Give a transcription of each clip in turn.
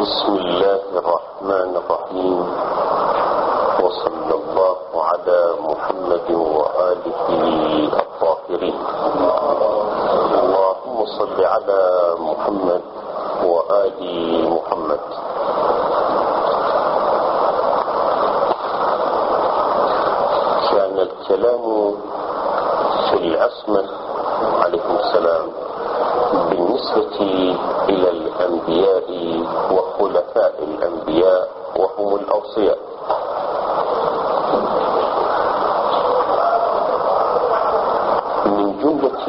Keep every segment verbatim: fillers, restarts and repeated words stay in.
بسم الله الرحمن الرحيم، وصلى الله على محمد وآله الطاهرين. اللهم صل على محمد وآل محمد. كان الكلام في العصمة عليكم السلام بالنسبة إلى الأنبياء وخلفاء الأنبياء وهم الأوصياء. من جملة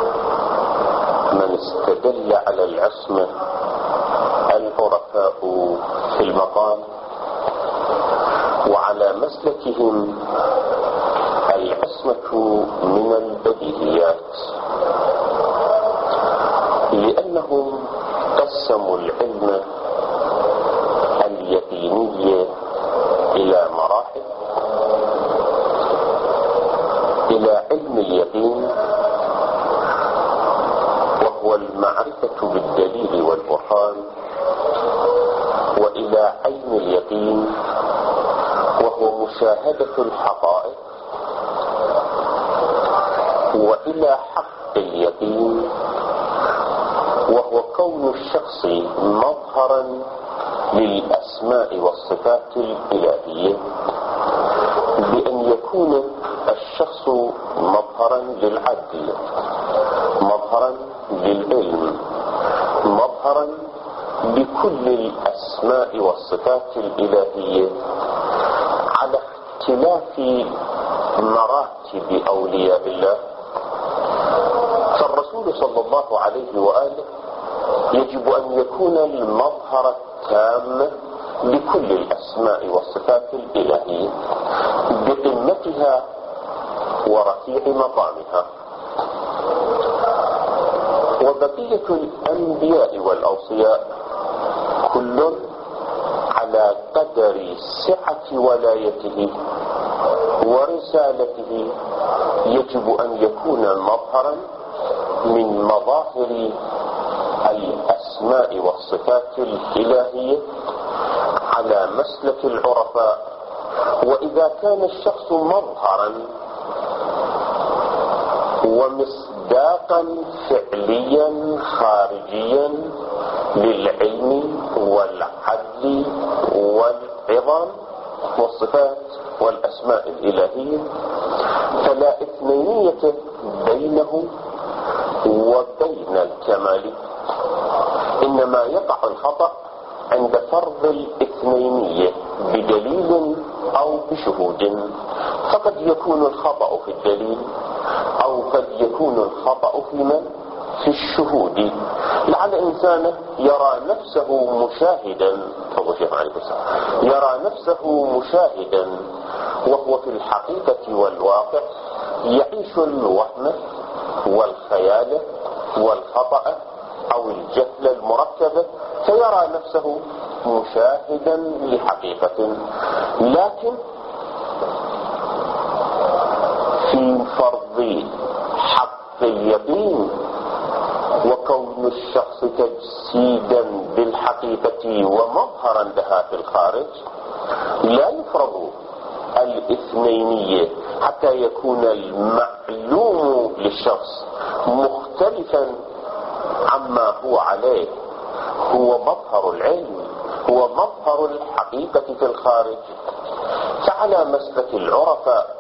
من استدل على العصمة العرفاء في المقام، وعلى مسلكهم العصمة من البديهيات، لأنهم قسموا العلم اليقيني إلى مراحل: إلى علم اليقين وهو المعرفة بالدليل والبرهان، وإلى علم اليقين وهو مشاهدة الحقائق، وإلى حق اليقين وهو كون الشخص مظهرا للأسماء والصفات الإلهية، بأن يكون الشخص مظهرا للعدل، مظهرا للعلم، مظهرا لكل الأسماء والصفات الإلهية، على اختلاف مراتب أولياء الله. فالرسول صلى الله عليه وآله يجب أن يكون المظهر التام لكل الأسماء والصفات الإلهية بقمتها ورفيع مقامها. وبقية الأنبياء والأوصياء كل على قدر سعة ولايته ورسالته يجب أن يكون مظهرا من مظاهر الأسماء والصفات الإلهية على مسلك العرفاء. وإذا كان الشخص مظهرا ومصداقا فعليا خارجيا للعلم والعدل والعظام والصفات والأسماء الإلهية، فلا إثنينية بينه وبين الكمال، إنما يقع الخطأ عند فرض الإثنينية بدليل أو بشهود. فقد يكون الخطأ في الدليل أو قد يكون الخطأ في من؟ في الشهود. لعل إنسان يرى نفسه مشاهدا، يرى نفسه مشاهدا وهو في الحقيقة والواقع يعيش الوهم والخيال والخطأ أو الجهل المركب، فيرى نفسه مشاهدا لحقيقة. لكن في فرض حق اليقين وكون الشخص تجسيدا بالحقيقة ومظهرا لها في الخارج، لا يفرض الاثنينية حتى يكون المعلوم للشخص مختلفا عما هو عليه، هو مظهر العلم، هو مظهر الحقيقة في الخارج. فعلى مسلك العرفاء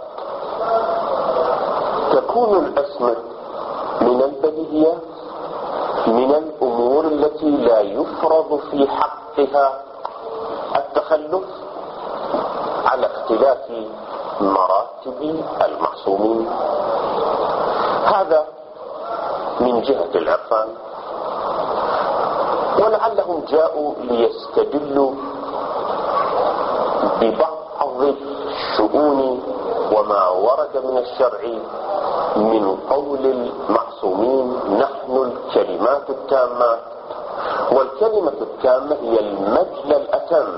تكون العصمة من البديهيات، من الأمور التي لا يفرض في حقها التخلف، على اختلاف مراتب المعصومين. هذا من جهة العرفان. ولعلهم جاءوا ليستدلوا ببعض الشؤون وما ورد من الشرع من قول المعصومين: نحن الكلمات التامات. والكلمة التامة هي المجلى الأتم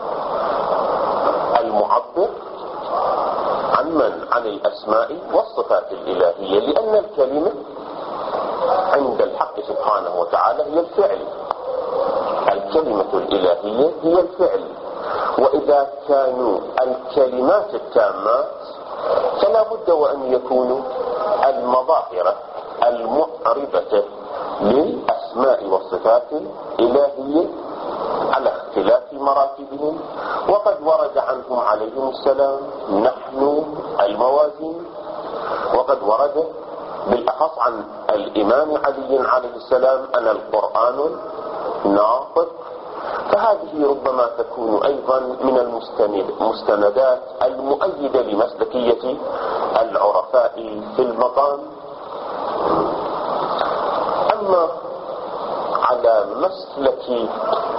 المعبر عن من؟ عن الأسماء والصفات الإلهية، لأن الكلمة عند الحق سبحانه وتعالى هي الفعل الكلمة الإلهية هي الفعل، وإذا كانوا الكلمات التامات فلا بد وأن يكونوا المظاهر المعربة للأسماء والصفات الإلهية على اختلاف مراتبهم. وقد ورد عنهم عليهم السلام نحن الموازين، وقد ورد بالأخص عن الإمام علي عليه السلام أنا القرآن ناطق. فهذه ربما تكون أيضا من المستندات المؤيدة لمسلكية العرفاء في المقام. أما على مسلك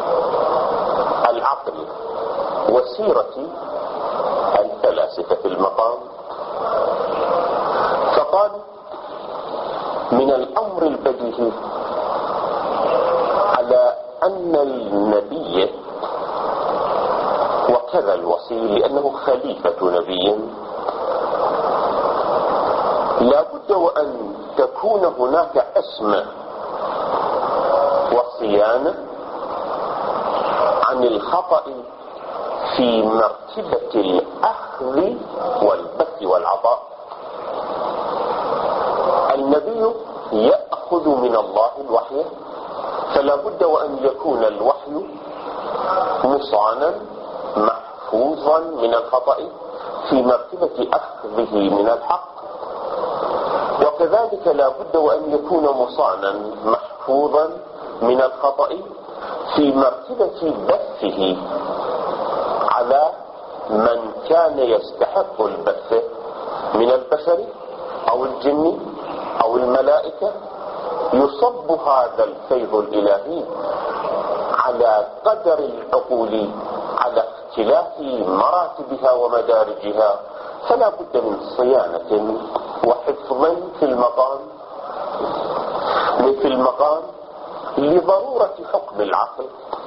العقل وسيرة الفلاسفة في المقام، فقال من الأمر البديهي على أن النبي وكذا الوصي لأنه خليفة نبي لا بد وأن تكون هناك عصمة وصيانة عن الخطأ في مرتبة الأخذ والبث والعطاء. النبي يأخذ من الله الوحي، فلا بد وأن يكون الوحي مصانا محفوظا من الخطأ في مرتبة أخذه من الحق، وكذلك لا بد وأن يكون مصانا محفوظا من الخطأ في مرتبة بثه على من كان يستحق البث من البشر أو الجن أو الملائكة. يصب هذا الفيض الإلهي على قدر العقول على اختلاف مراتبها ومدارجها، فلا بد من صيانة وحفظ في المقام في المقام لضرورة حكم العقل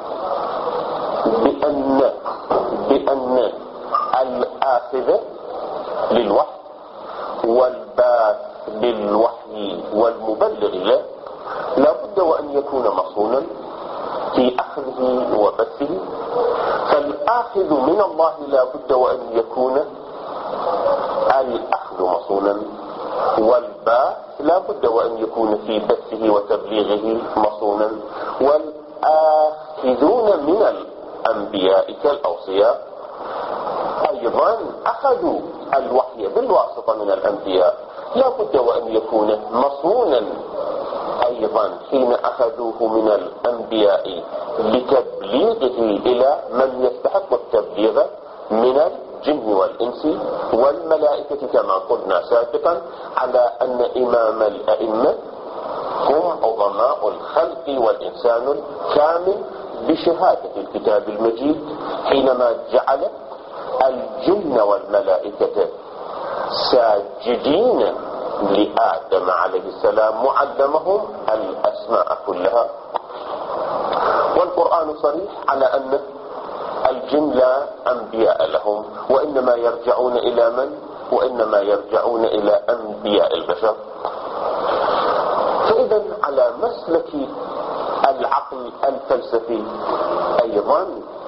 بأن بأن الآخذ للوحي والباث للوحي والمبلغ له لا بد وأن يكون مصونا في أخذه وبثه. فالآخذ من الله لا بد وأن يكون الأخذ مصونا، والباث لا بد وأن يكون في بثه وتبليغه مصونا. والآخذون من الأنبياء كالأوصياء أيضا أخذوا الوحي بالواسطة من الأنبياء، لا بد وأن يكون مصونا أيضا حين أخذوه من الأنبياء لتبليغه إلى من يستحق التبليغ من الجن والإنس والملائكة، كما قلنا سابقا على أن إمام الأئمة هم عظماء الخلق والإنسان الكامل بشهادة الكتاب المجيد حينما جعل الجن والملائكة ساجدين لآدم عليه السلام معلمهم الأسماء كلها. والقرآن صريح على أن الجن لا أنبياء لهم، وإنما يرجعون إلى من؟ وإنما يرجعون إلى أنبياء البشر. فإذا على مسلك العقل الفلسفي أيضا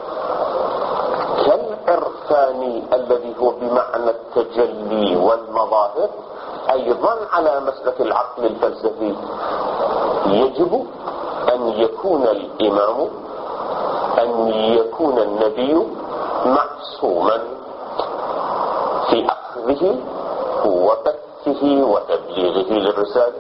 كالعرفان الذي هو بمعنى التجلي والمظاهر، أيضا على مسلك العقل الفلسفي يجب أن يكون الإمام أن يكون النبي معصوما في أخذه وبثه وتبليغه للرسالة.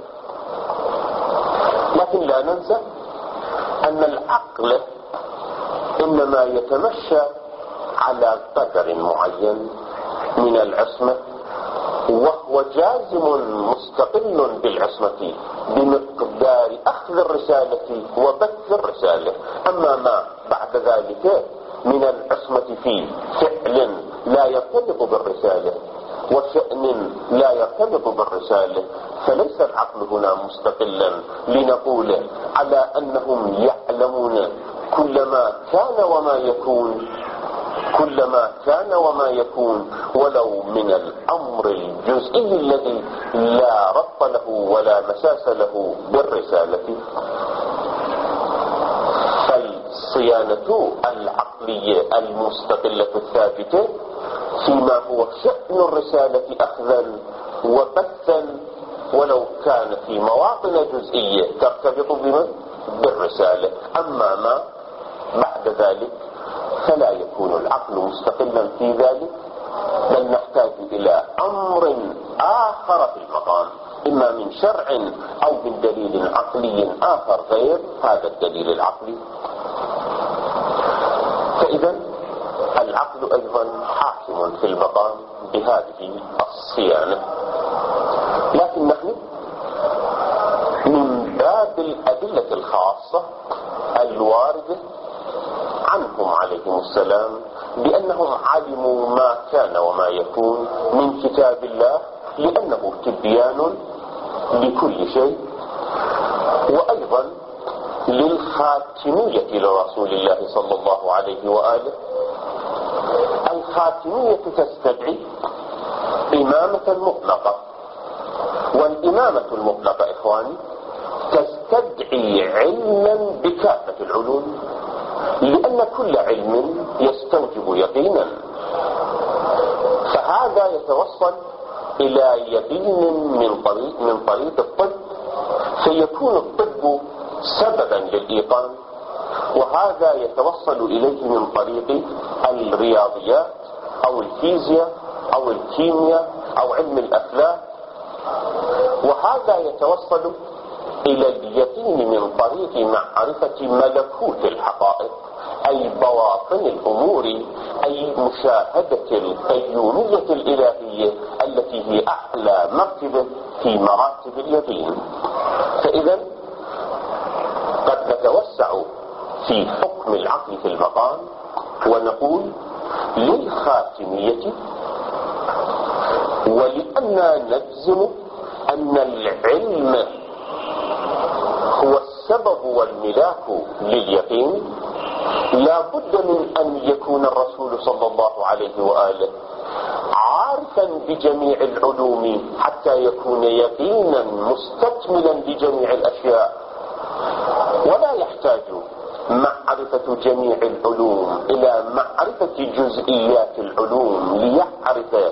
لكن لا ننسى أن العقل إنما يتمشى على قدر معين من العصمة، وهو جازم مستقل بالعصمة بمقدار أخذ الرسالة وبث الرسالة. أما ما بعد ذلك من العصمة في فعل لا يرتبط بالرسالة وشأن لا يرتبط بالرسالة فليس العقل هنا مستقلا لنقول على أنهم يعلمون كل ما كان وما يكون كل ما كان وما يكون ولو من الأمر الجزئي الذي لا ربط له ولا مساس له بالرسالة. صيانة العقلية المستقلة الثابتة فيما هو شأن الرسالة أخذا وبثا، ولو كان في مواطن جزئية ترتبط بمن؟ بالرسالة. أما ما بعد ذلك فلا يكون العقل مستقلا في ذلك، بل نحتاج إلى أمر آخر في المقام، إما من شرع أو من دليل عقلي آخر غير هذا الدليل العقلي. فإذا العقل أيضا حاكم في المقام بهذه الصيانة. لكن نحن من باب الأدلة الخاصة الواردة عنهم عليهم السلام بأنهم علموا ما كان وما يكون من كتاب الله، لأنه تبيان لكل شيء، وأيضا للخاتمية لرسول الله صلى الله عليه وآله. الخاتمية تستدعي إمامة مطلقة، والإمامة المطلقة إخواني تستدعي علما بكافة العلوم، لأن كل علم يستوجب يقينا، فهذا يتوصل إلى يقين من طريق من طريق الطب، فيكون الطب سببا للإيقان، وهذا يتوصل إليه من طريق الرياضيات أو الفيزياء أو الكيمياء أو علم الأفلاك، وهذا يتوصل إلى اليقين من طريق معرفة ملكوت الحقائق، أي بواطن الأمور، أي مشاهدة القيومية الإلهية التي هي أعلى مرتبة في مراتب اليقين. فإذا قد نتوسع في حكم العقل في المقام ونقول للخاتمية، ولأننا نجزم أن العلم هو السبب والملاك لليقين، لا بد من أن يكون الرسول صلى الله عليه وآله عارفا بجميع العلوم حتى يكون يقينا مستكملا لجميع الأشياء، ولا يحتاج معرفة جميع العلوم إلى معرفة جزئيات العلوم ليعرف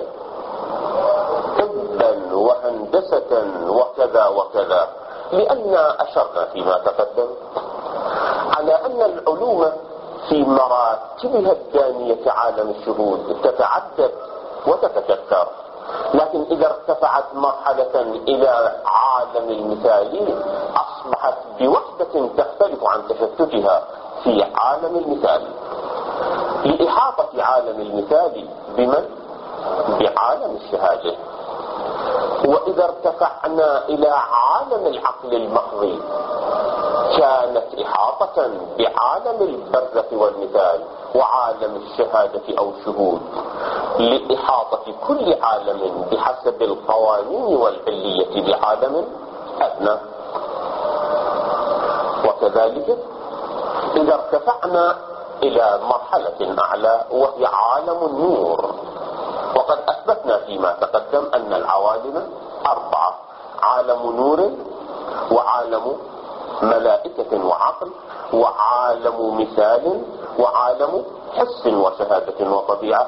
طبا وهندسة وكذا وكذا، لأن أشرنا فيما تقدم على أن العلوم في مراتبها الدانية عالم الشهود تتعدد وتتكثر، لكن إذا ارتفعت مرحلة إلى عالم المثال أصبحت بوحدة تختلف عن تشتتها في عالم المثال، لإحاطة عالم المثال بمن؟ بعالم الشهادة. وإذا ارتفعنا إلى عالم العقل المحض كانت إحاطة بعالم البرزة والمثال وعالم الشهادة أو الشهود، لإحاطة كل عالم بحسب القوانين والعلية بعالم أدنى. وكذلك إذا ارتفعنا إلى مرحلة أعلى وهي عالم النور، وقد أثبتنا فيما تقدم أن العوالم أربعة: عالم نور، وعالم ملائكة وعقل، وعالم مثال، وعالم حس وشهادة وطبيعة.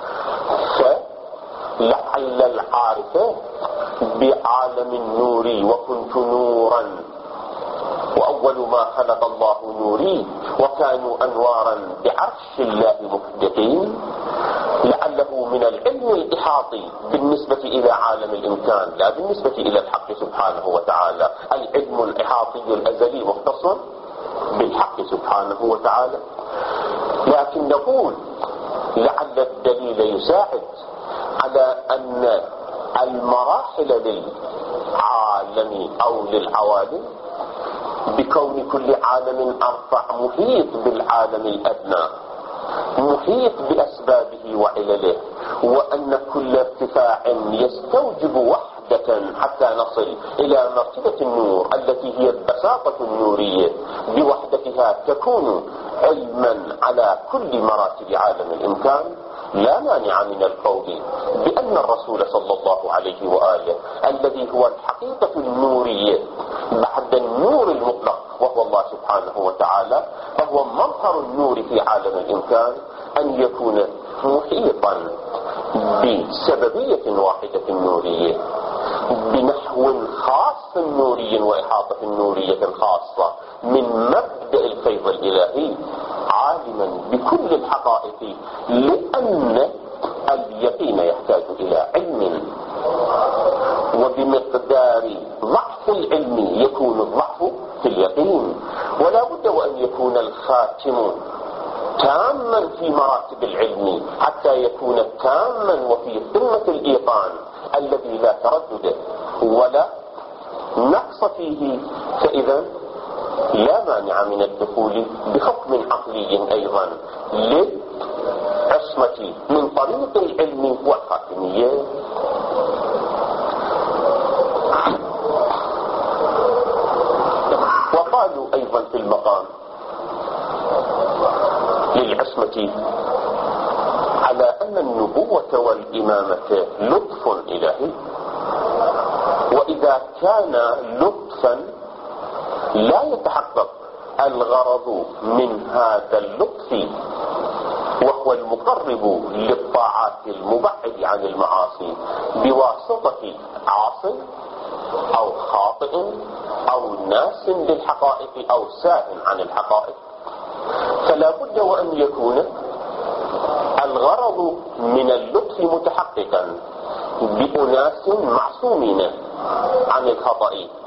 فلعل العارف بعالم النور وكنت نورا وأول ما خلق الله نوري وكانوا أنوارا بعرش الله محدثين، لعله من العلم الإحاطي بالنسبة إلى عالم الإمكان لا بالنسبة إلى الحق سبحانه وتعالى. العلم الإحاطي الأزلي مختص بالحق سبحانه وتعالى، لكن نقول لعل الدليل يساعد على أن المراحل للعالم أو للعوالم بكون كل عالم أرفع محيط بالعالم الأدنى، محيط بأسبابه وعلله، وأن كل ارتفاع يستوجب وحدة حتى نصل إلى مرتبة النور التي هي البساطة النورية بوحدتها تكون علما على كل مراتب عالم الإمكان. لا مانع من القول بأن الرسول صلى الله عليه وآله الذي هو الحقيقة النورية بعد النور المطلق وهو الله سبحانه سبحانه وتعالى فهو مظهر النور في عالم الإمكان أن يكون محيطا بسببية واحدة نورية بنحو خاص نوري وإحاطة نورية خاصة من مبدأ الفيض الإلهي، عالما بكل الحقائق، لأن اليقين يحتاج إلى علم، وبمقدار ضعف العلم يكون الضعف في اليقين. ولا بد وأن يكون الخاتم تاما في مراتب العلم حتى يكون تاما وفي قمة الإيقان الذي لا تردد ولا نقص فيه، فإذا لا مانع من الدخول بحكم عقلي أيضا للعصمة من طريق العلم والخاتمية. وقالوا أيضا في المقام للعصمة على أن النبوة والإمامة لطف إلهي، وإذا كان لطفا لا يتحقق الغرض من هذا اللطف وهو المقرب للطاعات المبعد عن المعاصي بواسطة عاص أو خاطئ أو ناس للحقائق أو ساه عن الحقائق، فلا بد وأن يكون الغرض من اللطف متحققا بأناس معصومين عن الخطأ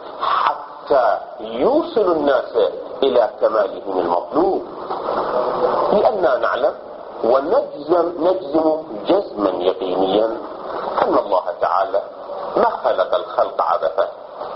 حتى يوصل الناس إلى كمالهم المطلوب. لأننا نعلم ونجزم نجزم جزما يقينيا أن الله تعالى ما خلق الخلق عبثا،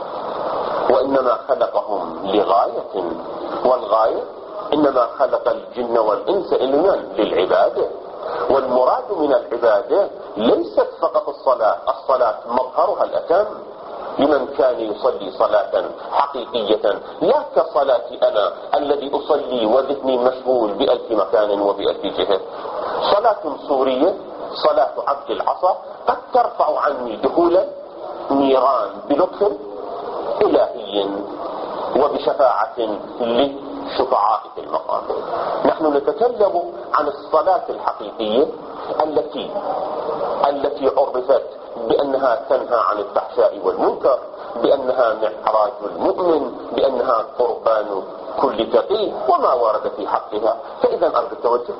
وإنما خلقهم لغاية، والغاية إنما خلق الجن والإنس إلا للعبادة. والمراد من العبادة ليست فقط الصلاة، الصلاة مظهرها الأتم لمن كان يصلي صلاة حقيقية، لا كصلاتي أنا الذي أصلي وذهني مشغول بألف مكان وبألف جهة. صلاة صورية، صلاة عبد العصا، قد ترفع عني دخول نيران بلطف إلهي وبشفاعة لشفعاء في المقام. نحن نتكلم عن الصلاة الحقيقية التي التي عرفت بأنها تنهى عن الفحشاء والمنكر، بأنها معراج المؤمن، بأنها قربان كل تقي وما ورد في حقها. فإذا أرجو التوجه،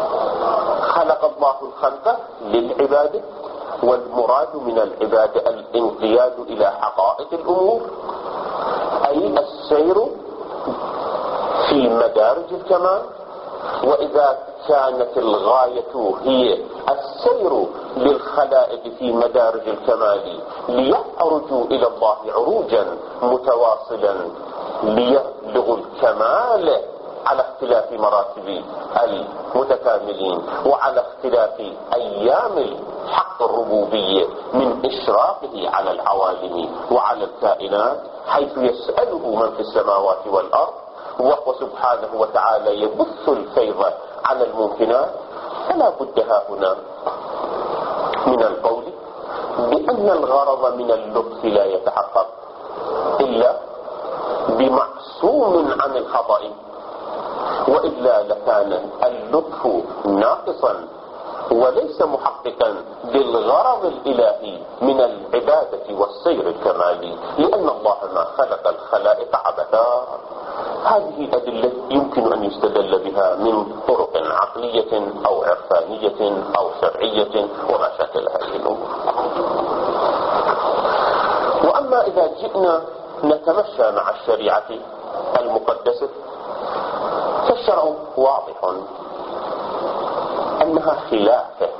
خلق الله الخلق للعبادة، والمراد من العبادة الانقياد إلى حقائق الأمور، أي السير في مدارج الكمال. وإذا كانت الغاية هي السير للخلائق في مدارج الكمال ليعرجوا إلى الله عروجا متواصلا ليبلغوا الكمال على اختلاف مراتب المتكاملين وعلى اختلاف أيام الحق الربوبية من إشراقه على العوالم وعلى الكائنات، حيث يسأله من في السماوات والأرض، وهو سبحانه وتعالى يبث الفيض على الممكنات. فلا بد هنا من القول بأن الغرض من اللطف لا يتحقق إلا بمعصوم عن الخطأ، وإلا لكان اللطف ناقصا وليس محققا بالغرض الإلهي من العبادة والسير الكمالي، لأن الله ما خلق الخلائق عبثا. هذه أدلة يمكن أن يستدل بها من طرق عقلية أو عرفانية أو شرعية وما شاكل هذه الأمور. وأما إذا جئنا نتمشى مع الشريعة المقدسة فالشرع واضح أنها خلافة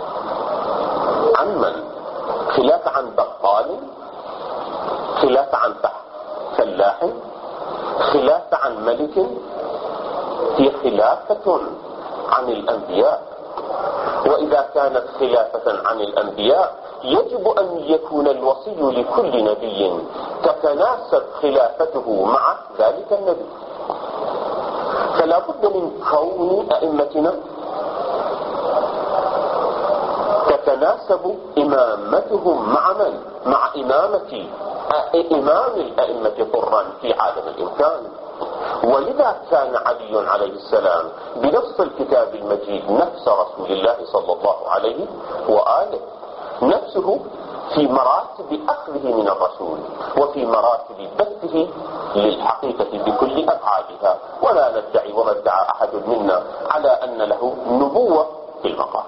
عن من؟ خلافة عن بقال، خلافة عن فلاح، خلافة عن ملك، هي خلافة عن الأنبياء. وإذا كانت خلافة عن الأنبياء يجب أن يكون الوصي لكل نبي تتناسب خلافته مع ذلك النبي. فلا بد من كون أئمتنا تتناسب إمامتهم مع من؟ مع إمامة إمام الأئمة طرا في عالم الإمكان. ولذا كان علي عليه السلام بنص الكتاب المجيد نفس رسول الله صلى الله عليه وآله، نفسه في مراتب أخذه من الرسول وفي مراتب بثه للحقيقة بكل أفعالها، ولا ندعي وما ادعى أحد منا على أن له نبوة في المقام.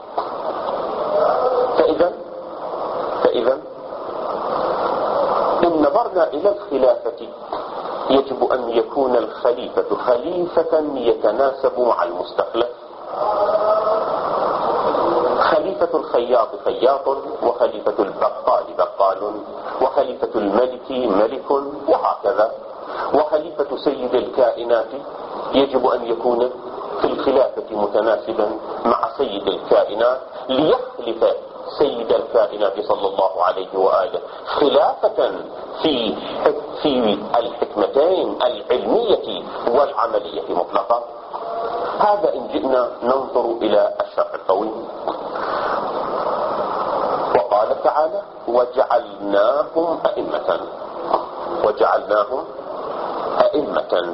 فإذا فإذا إن نظرنا إلى الخلافة يجب أن يكون الخليفة خليفة يتناسب مع المستخلف. خليفة الخياط خياط، وخليفة البقال بقال، وخليفة الملك ملك، وهكذا. وخليفة سيد الكائنات يجب أن يكون في الخلافة متناسبا مع سيد الكائنات ليخلف سيد الكائنات صلى الله عليه وآله خلافة في في الحكمتين العلمية والعملية مطلقة. هذا إن جئنا ننظر إلى الشرع القويم. وقال تعالى: وجعلناهم أئمة، وجعلناهم أئمة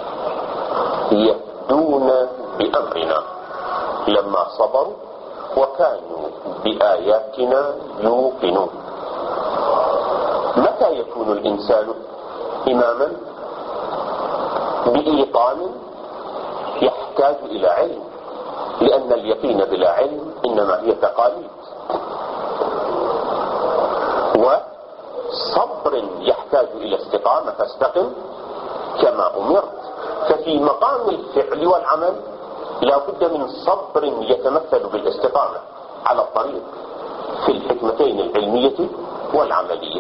يهدون بأمرنا لما صبروا وكانوا بآياتنا يوقنون. متى يكون الإنسان إماما؟ بإيقان يحتاج إلى علم، لأن اليقين بلا علم إنما هي تقاليد. وصبر يحتاج إلى استقامة، فاستقم كما أمرت. ففي مقام الفعل والعمل لا بد من صبر يتمثل بالاستقامة على الطريق في الحكمتين العلمية والعملية.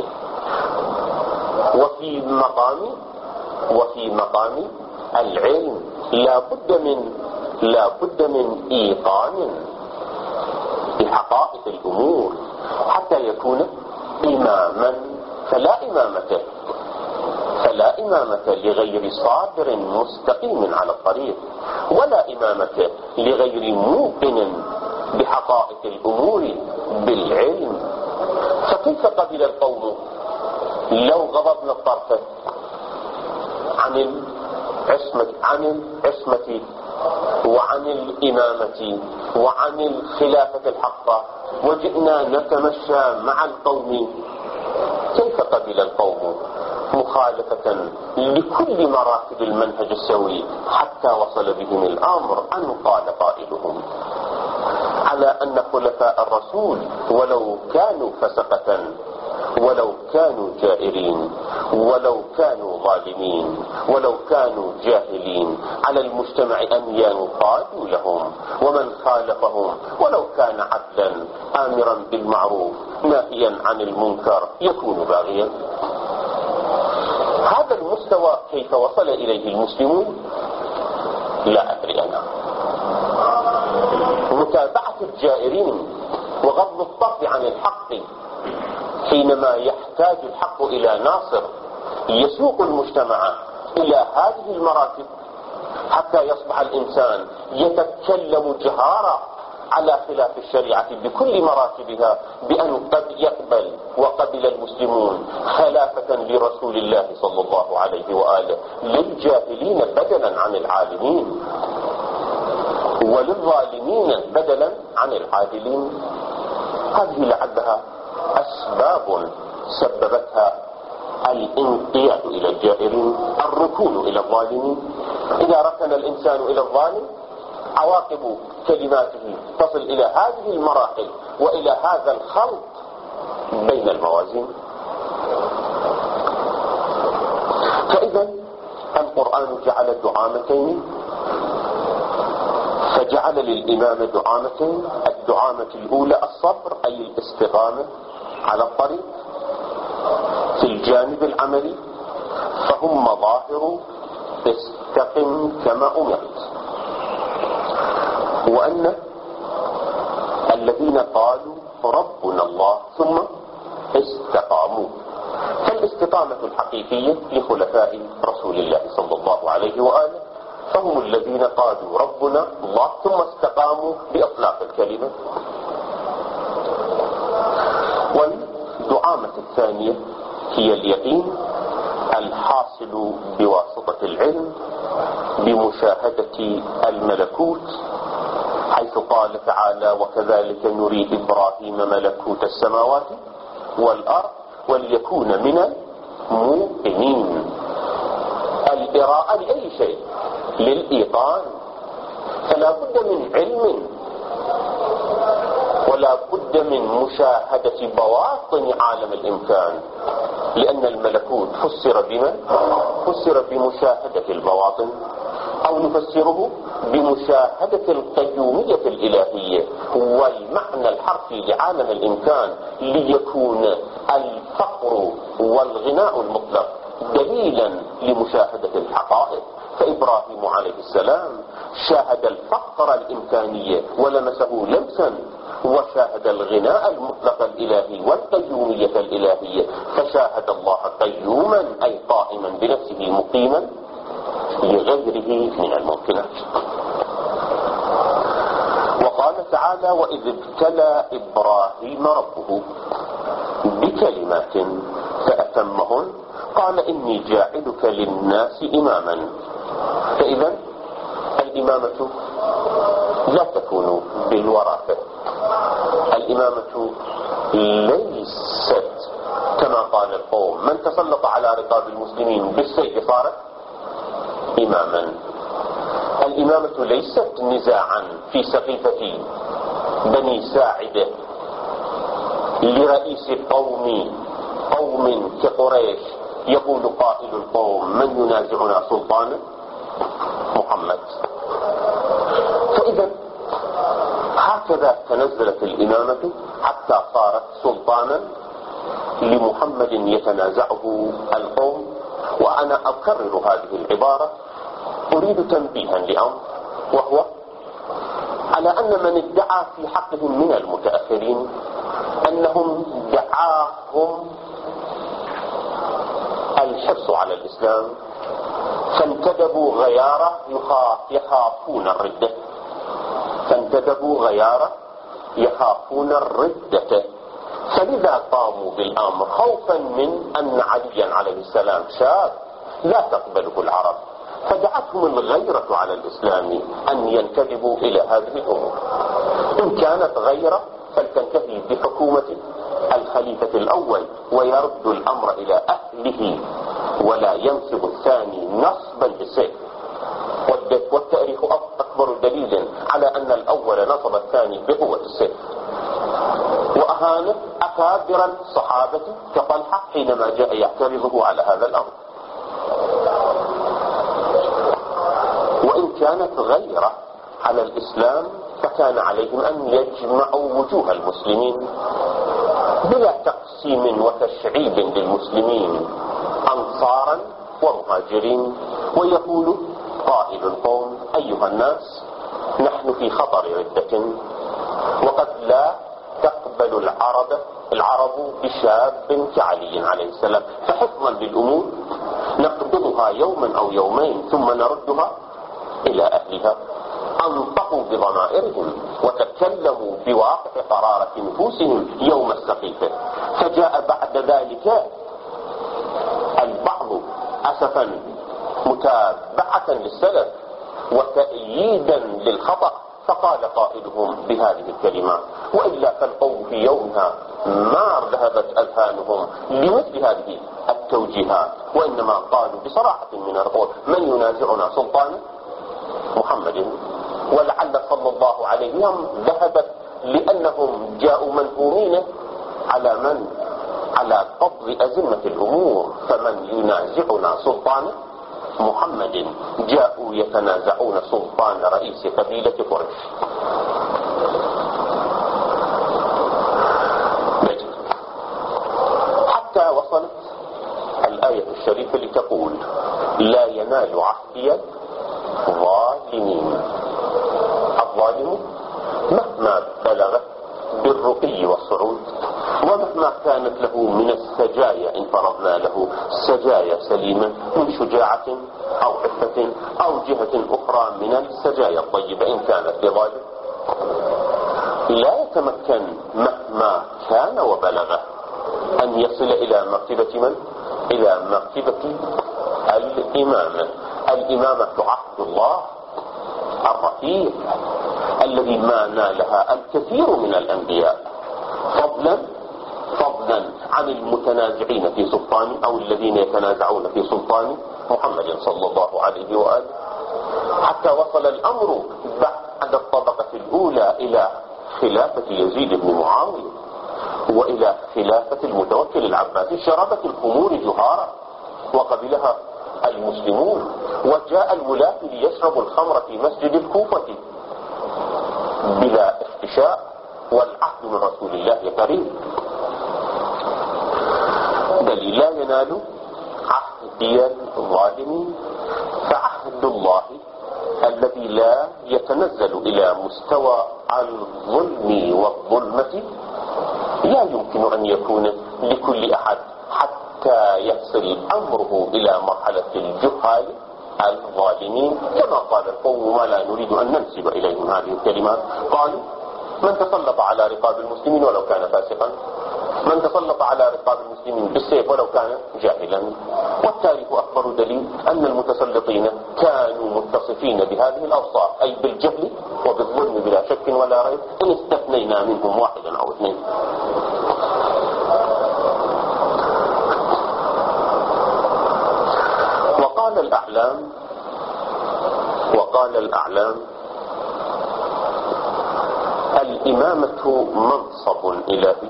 وفي مقام وفي مقام العلم لا بد من لا بد من إيقان بحقائق الأمور حتى يكون إماما. فلا إمامة فلا إمامة لغير صابر مستقيم على الطريق، ولا إمامة لغير موقن بحقائق الأمور بالعلم. فكيف قبل القوم لو غضبنا الطرف عن العصمة عن العصمة وعن الإمامة وعن الخلافة الحقة وجئنا نتمشى مع القوم؟ كيف قبل القوم مخالفة لكل مراتب المنهج السوي حتى وصل بهم الأمر أن قال قائلهم على أن خلفاء الرسول ولو كانوا فسقة ولو كانوا جائرين ولو كانوا ظالمين ولو كانوا جاهلين على المجتمع أن ينقادوا لهم، ومن خالفهم ولو كان عدلا آمرا بالمعروف ناهيا عن المنكر يكون باغيا. هذا المستوى كيف وصل إليه المسلمون لا أدري أنا. متابعة الجائرين وغض الطرف عن الحق حينما يحتاج الحق إلى ناصر يسوق المجتمع إلى هذه المراتب حتى يصبح الإنسان يتكلم جهارا على خلاف الشريعة بكل مراتبها بأن قد يقبل وقبل المسلمون خلافة لرسول الله صلى الله عليه وآله للجاهلين بدلا عن العالمين، وللظالمين بدلا عن العادلين. هذه لعلها أسباب سببتها الانقياد إلى الجائرين، الركون إلى الظالمين. إذا ركن الإنسان إلى الظالم عواقب كلماته تصل إلى هذه المراحل وإلى هذا الخلط بين الموازين. فإذا القرآن جعل دعامتين، فجعل للإمام دعامتين. الدعامة الأولى الصبر أي الاستقامة على الطريق في الجانب العملي، فهم مظاهر استقم كما أمرت. وأن الذين قالوا ربنا الله ثم استقاموا، فالاستقامة الحقيقية لخلفاء رسول الله صلى الله عليه وآله، فهم الذين قالوا ربنا الله ثم استقاموا بإطلاق الكلمة. والدعامة الثانية هي اليقين الحاصل بواسطة العلم بمشاهدة الملكوت، حيث قال تعالى: وكذلك نري إبراهيم ملكوت السماوات والأرض وليكون من الموقنين. الإراءة لأي شيء، للإيقان، فلا بد من علم ولا بد من مشاهدة بواطن عالم الإمكان، لأن الملكوت فسر بما فسر بمشاهدة البواطن، أو نفسره بمشاهدة القيومية الإلهية. والمعنى الحرفي لعالم الإمكان ليكون الفقر والغناء المطلق دليلا لمشاهدة الحقائق. فإبراهيم عليه السلام شاهد الفقر الإمكانية ولمسه لمسا، وشاهد الغناء المطلق الإلهي والقيومية الإلهية، فشاهد الله قيوما أي قائما بنفسه مقيما لغيره من الممكنات. وقال تعالى: وإذ ابتلى إبراهيم ربه بكلمات فأتمهن قال إني جاعلك للناس إماما. فإذا الإمامة لا تكون بالوراثة، الإمامة ليست كما قال القوم: من تسلط على رقاب المسلمين بالسيف صار إماما. الإمامة ليست نزاعا في سقيفة بني ساعدة لرئيس قوم قوم كقريش، يقول قائل القوم: من ينازعنا سلطانا؟ محمد. فإذا هكذا تنزلت الإمامة حتى صارت سلطانا لمحمد يتنازعه القوم. وأنا أكرر هذه العبارة، أريد تنبيها لأمر، وهو على أن من ادعى في حقهم من المتأخرين أنهم دعاهم الحرص على الإسلام فانتدبوا غيارة يخافون الردة فانتدبوا غيارة يخافون الردة فلذا قاموا بالأمر خوفا من أن عليا عليه السلام شاب لا تقبله العرب، فدعتهم الغيرة على الإسلام أن ينتدبوا إلى هذه الأمور. إن كانت غيرة فلتنتهي بحكومة الخليفة الأول ويرد الأمر إلى أهله، ولا ينصب الثاني نصبا بالسيف. والتاريخ أكبر دليل على أن الأول نصب الثاني بقوة السيف، وأهان أكابر الصحابة كطلحة حينما جاء يعترضه على هذا الأمر. وإن كانت غيرة على الإسلام فكان عليهم أن يجمعوا وجوه المسلمين بلا تقسيم وتشعيب للمسلمين أنصارا ومهاجرين، ويقول قائل القوم: أيها الناس، نحن في خطر ردة، وقد لا تقبل العرب العرب بشاب كعلي عليه السلام، فحفظا للأمور نقبضها يوما أو يومين ثم نردها إلى أهلها. أنطقوا بضمائرهم وتكلموا بواقع قرارة نفوسهم يوم السقيفة، فجاء بعد ذلك البعض أسفا متابعة للسلف وتأييدا للخطأ، فقال قائلهم بهذه الكلمات: وإلا فالقوم في يومها ما ذهبت أذهانهم لمثل هذه التوجيهات، وإنما قالوا بصراحة من القول: من ينازعنا سلطانا؟ محمد. ولعل صلى الله عليه وسلم ذهبت لأنهم جاءوا منهومين على من؟ على قبض أزمة الأمور. فمن ينازعنا سلطانا؟ محمد. جاءوا يتنازعون سلطان رئيس قبيلة قريش. حتى وصلت الآية الشريفة لتقول: لا ينال عهدي الظالمين. الظالم مهما بلغت بالرقي والصعود، ومهما كانت له من السجايا إن فرضنا له سجايا سليمة من شجاعة أو عفة أو جهة أخرى من السجايا الطيبة، إن كانت بظالم لا يتمكن مهما كان وبلغه أن يصل إلى مرتبة من؟ إلى مرتبة الإمامة. الإمامة عهد الله الرفيع الذي ما نالها الكثير من الأنبياء، فضلا فضلا عن المتنازعين في سلطان أو الذين يتنازعون في سلطان محمد صلى الله عليه وآله، حتى وصل الأمر بعد الطبقة الأولى إلى خلافة يزيد بن معاوية وإلى خلافة المتوكل العباسي شربت الخمور جهارا وقبلها المسلمون، وجاء الولاة ليشربوا الخمر في مسجد الكوفة بلا احتشاء، والعهد من رسول الله قريب. بل لا ينال عهد الظالمين، فعهد الله الذي لا يتنزل إلى مستوى الظلم والظلمة لا يمكن أن يكون لكل أحد حتى يصل أمره إلى مرحلة الجهال الظالمين، كما قال القوم ما لا نريد أن ننسب إليهم هذه الكلمات. قالوا من تسلط على رقاب المسلمين ولو كان فاسقا، من تسلط على رقاب المسلمين بالسيف ولو كان جاهلا. والتاريخ أكبر دليل أن المتسلطين كانوا متصفين بهذه الأوصاف، أي بالجهل وبالظلم بلا شك ولا ريب، إن استثنينا منهم واحدا أو اثنين. وقال الأعلام وقال الأعلام الإمامة منصب إلهي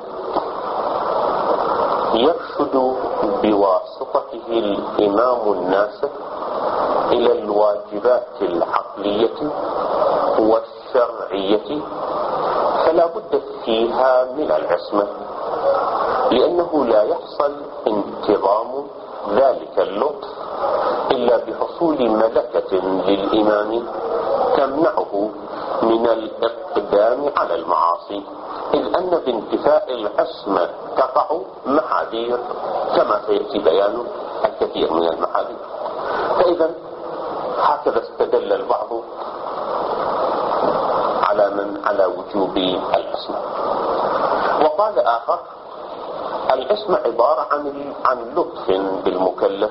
يرشد بواسطته الإمام الناس إلى الواجبات العقلية والشرعية، فلا بد فيها من العصمة، لأنه لا يحصل انتظام ذلك اللطف إلا بحصول ملكة للإمام تمنعه من الإقدام على المعاصي، إذ أن بانتفاء العصمة تقع محاذير كما سيأتي بيان الكثير من المحاذير. فإذا هكذا استدل البعض على من على وجوب العصمة. وقال آخر العصمة عبارة عن عن لطف بالمكلف،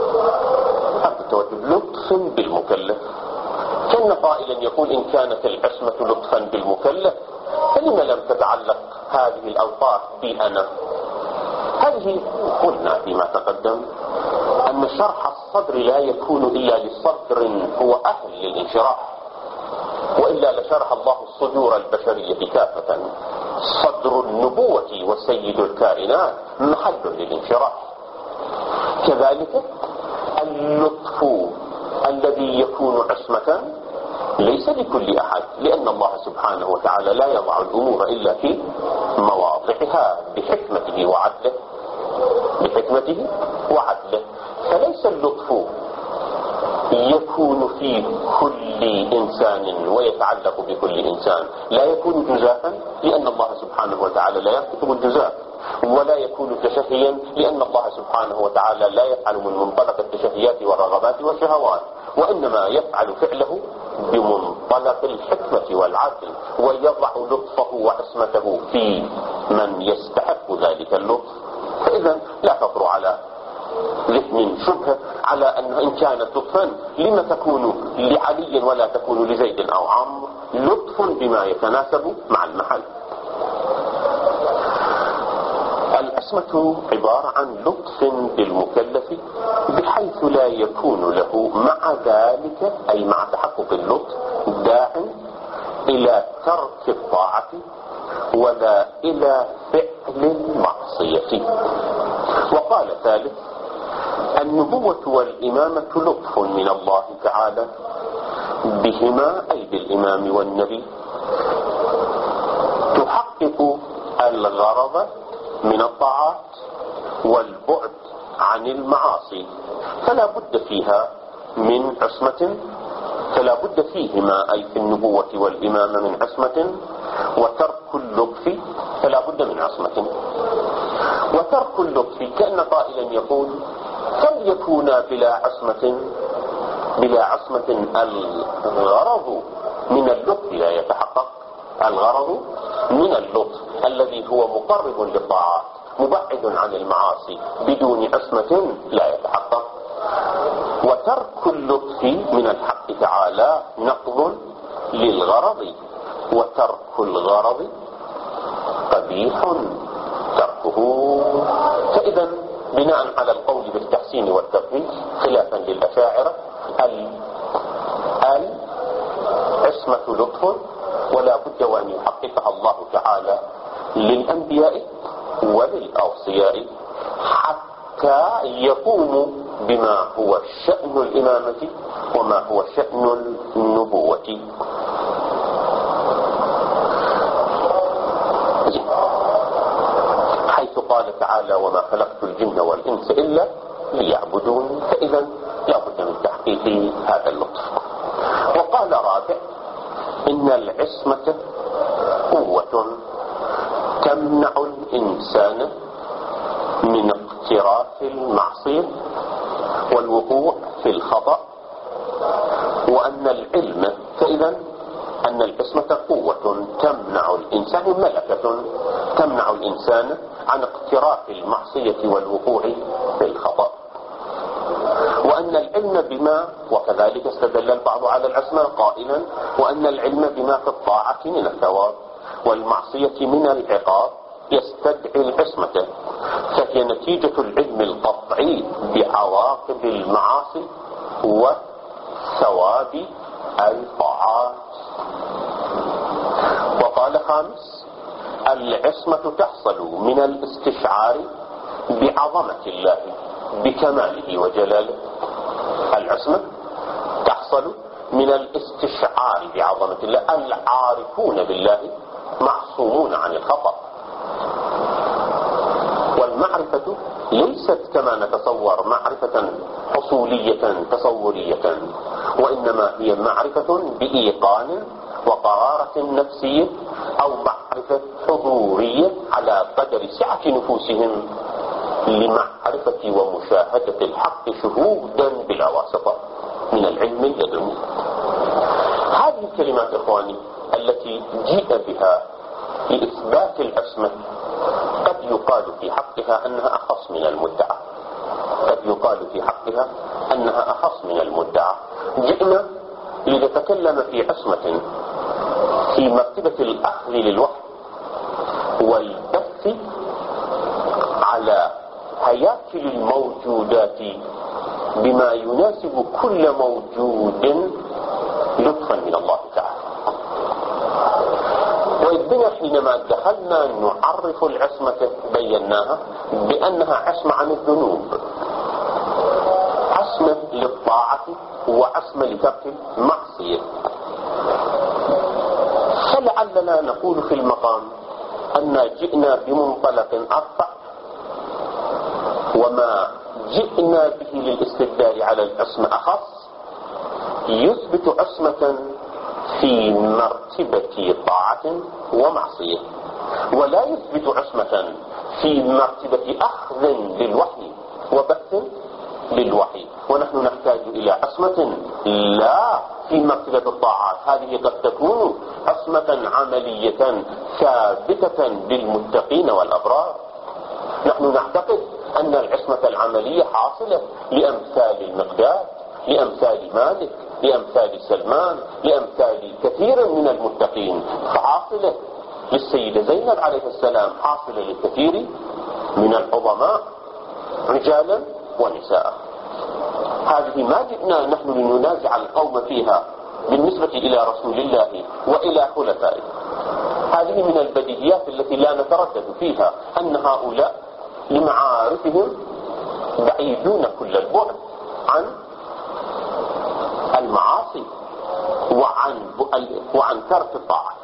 لطف بالمكلف، كان قائلا يقول إن كانت العصمة لطفا بالمكلف فلما لم تتعلق هذه الألطاف بي أنا؟ هذه قلنا فيما تقدم أن شرح الصدر لا يكون إلا لصدر هو أهل للانشراح، وإلا لشرح الله الصدور البشرية كافة. صدر النبوة وسيد الكائنات محل للانشراح. كذلك اللطف الذي يكون عصمة ليس لكل أحد، لأن الله سبحانه وتعالى لا يضع الأمور إلا في مواضعها بحكمته وعدله بحكمته وعدله فليس اللطف يكون في كل إنسان ويتعلق بكل إنسان، لا يكون جزافا لأن الله سبحانه وتعالى لا يكتب الجزاف، ولا يكون تشهيا لأن الله سبحانه وتعالى لا يفعل من منطلق التشهيات والرغبات والشهوات، وإنما يفعل فعله بمنطلق الحكمة والعدل، ويضع لطفه وعصمته في من يستحق ذلك اللطف. فإذا لا تطر على ذهن شبهة على أنه إن كانت لطفا لما تكون لعلي ولا تكون لزيد أو عمرو، لطف بما يتناسب مع المحل. العصمة عبارة عن لطف بالمكلف بحيث لا يكون له مع ذلك أي مع تحقق اللطف داع إلى ترك الطاعة ولا إلى فعل المعصية. وقال ثالث النبوة والإمامة لطف من الله تعالى بهما أي بالإمام والنبي تحقق الغرض من الطاعات والبعد عن المعاصي، فلا بد فيها من عصمة، فلا بد فيهما أي في النبوة والإمامة من عصمة، وترك اللطف فلا بد من عصمة. وترك اللطف كأن قائلا يقول كم يكون بلا عصمة بلا عصمة الغرض من اللطف لا يتحقق، الغرض من اللطف الذي هو مقرب للطاعات مبعد عن المعاصي بدون عصمة لا يتحقق. وترك اللطف من الحق تعالى نقض للغرض، وترك الغرض قبيح تركه. فإذا بناء على القول بالتحسين والتقبيح خلافا للأشاعرة، العصمة لطف ولا بد وأن يحققها الله تعالى للأنبياء وللأوصياء حتى يقوموا بما هو شأن الإمامة وما هو شأن النبوة. حيث قال تعالى وما خلقت الجن والإنس إلا ليعبدون، فإذا لا بد من تحقيق هذا اللطف. وقال رابع إن العصمة قوة تمنع الإنسان من اقتراف المعصية والوقوع في الخطأ، وأن العلم فإذا أن العصمة قوة تمنع الإنسان، ملكة تمنع الإنسان عن اقتراف المعصية والوقوع في الخطأ، وأن العلم بما، وكذلك استدل البعض على العصمة قائلا وأن العلم بما في الطاعة من الثواب والمعصية من العقاب يستدعي العصمة، فهي نتيجة العلم القطعي بعواقب المعاصي وثواب الطاعات. وقال خامس العصمة تحصل من الاستشعار بعظمة الله بكماله وجلاله. العصمة تحصل من الاستشعار بعظمة الله، العارفون بالله معصومون عن الخطأ. والمعرفة ليست كما نتصور معرفة حصولية تصورية، وإنما هي معرفة بإيقان وقرارة نفسية أو معرفة حضورية على قدر سعة نفوسهم لمعرفة ومشاهدة الحق شهودا بلا واسطة من العلم اليدوي. هذه الكلمات إخواني التي جيء بها لإثبات العصمة قد يقال في حقها أنها أخص من المدعى، قد يقال في حقها أنها أخص من المدعى. جئنا لنتكلم في عصمة في مرتبة الأخذ للوحي والبث على هياكل الموجودات بما يناسب كل موجود لطفا من الله تعالى. وإذ بنا حينما دخلنا نعرف العصمة بيناها بأنها عصمة عن الذنوب، عصمة للطاعة وعصمة لترك المعصية. فلعلنا نقول في المقام أن جئنا بمنطلق أرفع، وما جئنا به للاستدلال على العصمة أخص، يثبت عصمة في مرتبة طاعة ومعصية، ولا يثبت عصمة في مرتبة أخذ للوحي وبث للوحي. ونحن نحتاج إلى عصمة لا في مرتبة الطاعات، هذه قد تكون عصمة عملية ثابتة للمتقين والأبرار. نحن نعتقد أن العصمة العملية حاصلة لأمثال المقداد، لأمثال مالك، لأمثال سلمان، لأمثال كثير من المتقين، فحاصلة للسيدة زينب عليه السلام، حاصلة للكثير من العظماء رجالا ونساء. هذه ما جئنا نحن لننازع القوم فيها بالنسبة إلى رسول الله وإلى خلفائه، هذه من البديهيات التي لا نتردد فيها، أن هؤلاء لمعارفهم بعيدون كل البعد عن المعاصي وعن وعن ترك الطاعات.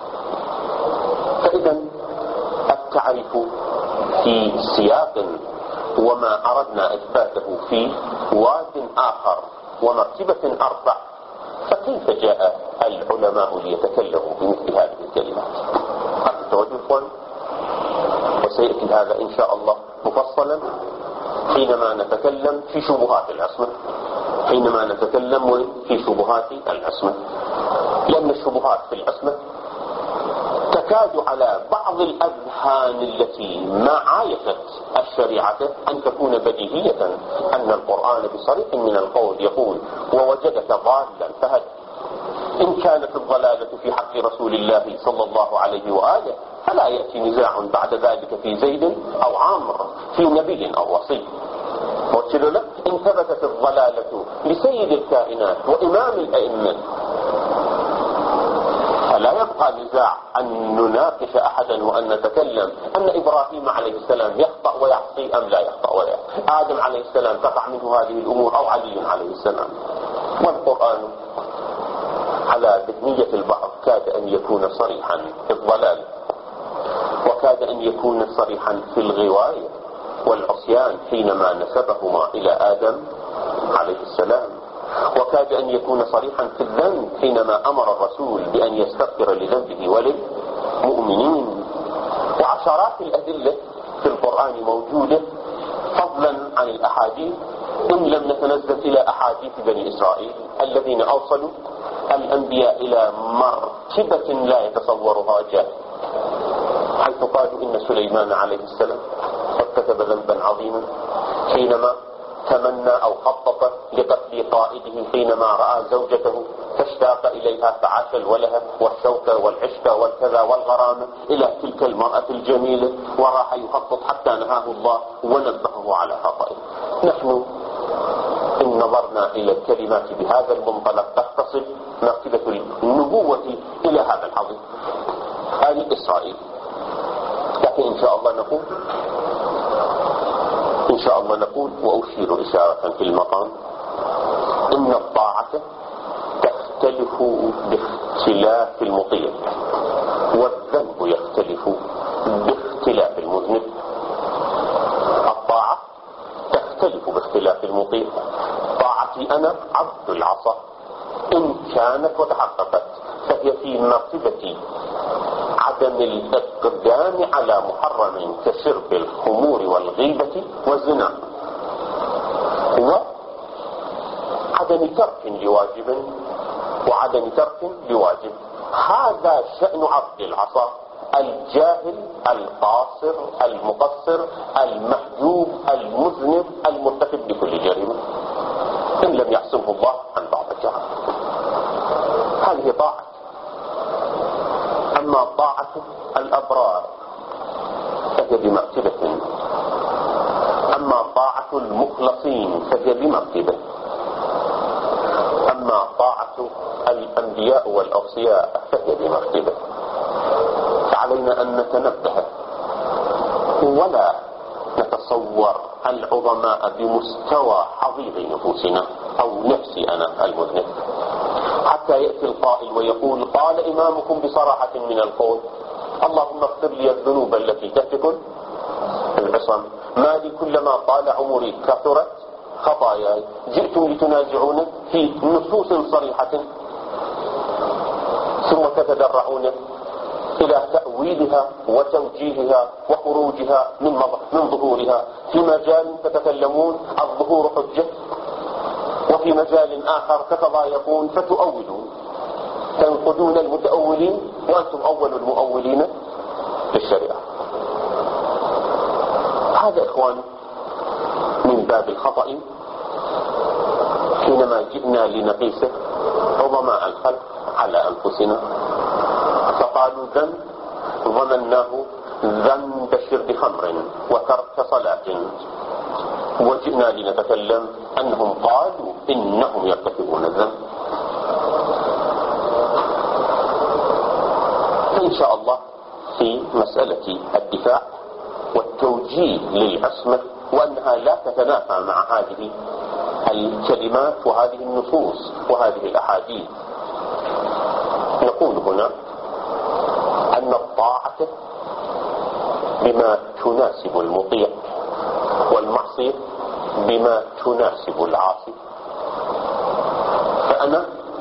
فإذا التعريف في سياق وما أردنا إثباته في واد آخر ومرتبة أربع، فكيف جاء العلماء ليتكلموا بمثل هذه الكلمات؟ هذا التوجه الفن، وسيأتي هذا إن شاء الله مفصلا حينما نتكلم في شبهات العصمة، حينما نتكلم في شبهات العصمة، لأن الشبهات في العصمة تكاد على بعض الأذهان التي ما عايشت الشريعة أن تكون بديهية أن القرآن بصريح من القول يقول ووجدك ضالا فهد. إن كانت الضلالة في حق رسول الله صلى الله عليه وآله فلا يأتي نزاع بعد ذلك في زيد أو عمرو، في نبي أو وصي. وقل لك إن ثبتت الضلالة لسيد الكائنات وإمام الأئمة فلا يبقى نزاع أن نناقش أحدا وأن نتكلم أن إبراهيم عليه السلام يخطأ ويعصي أم لا يخطأ ويعصي، آدم عليه السلام تقع منه هذه الأمور أو علي عليه السلام. والقرآن على ذهنية البعض كاد أن يكون صريحا في الضلال، وكاد أن يكون صريحا في الغواية والعصيان حينما نسبهما إلى آدم عليه السلام، وكاد أن يكون صريحا في الذنب حينما أمر الرسول بأن يستغفر لذنبه وللمؤمنين. وعشرات الأدلة في القرآن موجودة فضلا عن الأحاديث، إن لم نتنزل إلى أحاديث بني إسرائيل الذين أوصلوا الأنبياء إلى مرتبة لا يتصورها جاهل، حيث قالوا إن سليمان عليه السلام ارتكب ذنبا عظيما حينما تمنى أو خطط لقتل قائده حينما رأى زوجته فاشتاق إليها فعاش الولهة والشوكة والعشق والكذا والغرامة إلى تلك المرأة الجميلة، وراح يخطط حتى نهاه الله ونبهه على خطئه. نحن إن نظرنا إلى الكلمات بهذا المنطلق تتصل مرتبة النبوة إلى هذا العظيم آل إسرائيل. لكن إن شاء الله نقول إن شاء الله نقول وأشير إشارة في المقام إن الطاعة تختلف باختلاف المطيع، والذنب يختلف باختلاف المذنب. الطاعة تختلف باختلاف المطيع. طاعتي أنا عبد العصا إن كانت وتحققت فهي في مرتبة عدم الإقدام على محرم كشرب الخمور والغيبة والزنا، وعدم ترك لواجب وعدم ترك لواجب. هذا شأن عبد العصا الجاهل القاصر المقصر المحجوب المذنب المرتكب لكل جريمة إن لم يحسمه الله عن بعض الجرائم. هذه طاعة. أما طاعة الأبرار فهي بمرتبة، أما طاعة المخلصين فهي بمرتبة، أما طاعة الأنبياء والأوصياء فهي بمرتبة. فعلينا أن نتنبه ولا نتصور العظماء بمستوى حضيض نفوسنا أو نفسي أنا المذنب، حتى يأتي القائل ويقول قال إمامكم بصراحة من القول اللهم اغفر لي الذنوب التي تهتك العصم، ما لي كلما طال عمري كثرت خطاياي. جئتم لتنازعون في نصوص صريحة ثم تتدرعون إلى تأويلها وتوجيهها وخروجها من من ظهورها. في مجال تتكلمون الظهور حجة، وفي مجال آخر تتضايقون فتؤولون، تنقدون المتأولين وأنتم أول المؤولين للشريعة. هذا إخوان من باب الخطأ حينما جئنا لنقيس عظماء الخلق على أنفسنا، فقالوا ذنب ظنناه ذنب شرب خمر وترك صلاة، وجئنا لنتكلم أنهم قالوا إنهم يرتكبون الذنب. فإن شاء الله في مسألة الدفاع والتوجيه للعصمة وأنها لا تتنافى مع هذه الكلمات وهذه النصوص وهذه الأحاديث، نقول هنا أن الطاعة بما تناسب المطيع والمعصية بما تناسب العاصي. فأنا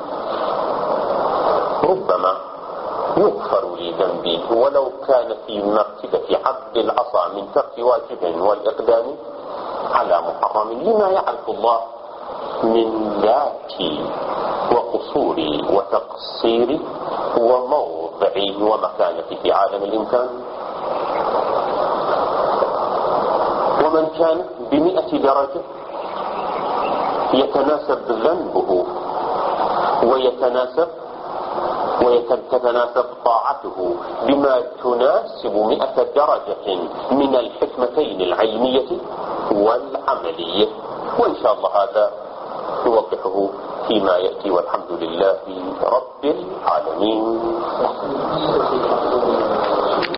ربما يغفر لي ذنبي ولو كان في مرتبة عبد العصا من ترك واجب والإقدام على محرم، لما يعرف الله من ذاتي وقصوري وتقصيري وموضع موضعي ومكانتي في عالم الإمكان. ومن كان بمئة درجة يتناسب ذنبه ويتناسب ويتناسب طاعته بما تناسب مئة درجة من الحكمتين العلمية والعملية. وإن شاء الله هذا نوضحه فيما يأتي، والحمد لله.